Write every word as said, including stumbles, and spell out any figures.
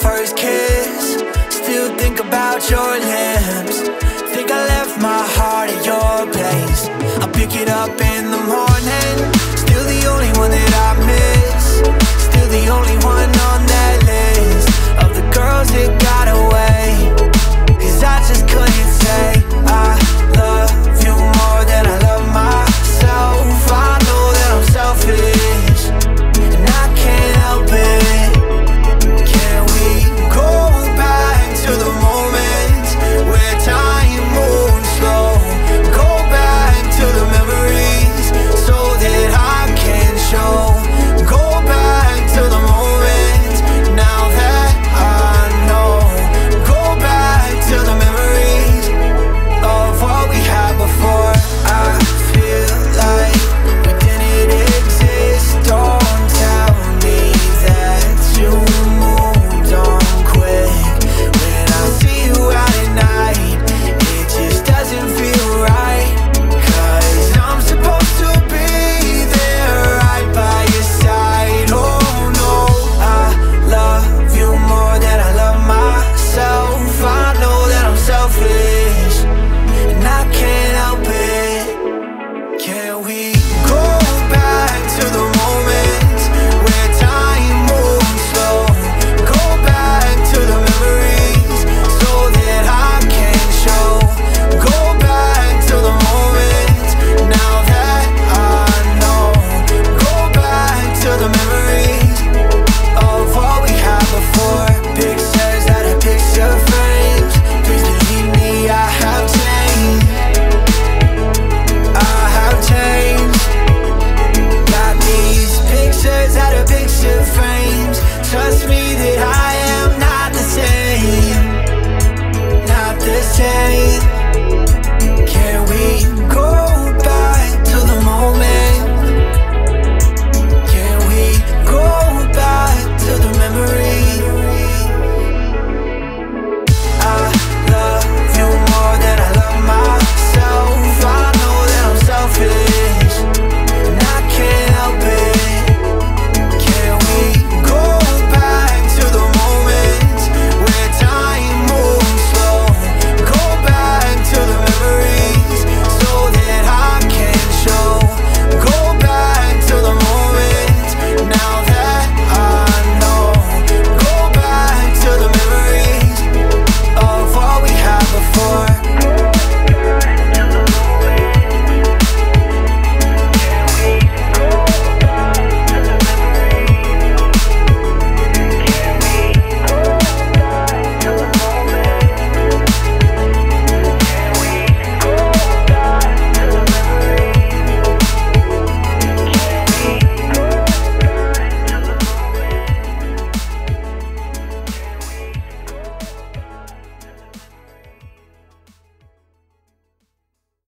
first kiss. Still think about your lips. Think I left my heart at your place. I pick it up in the morning. Still the only one that I miss. Still the only one on that list of the girls that got away.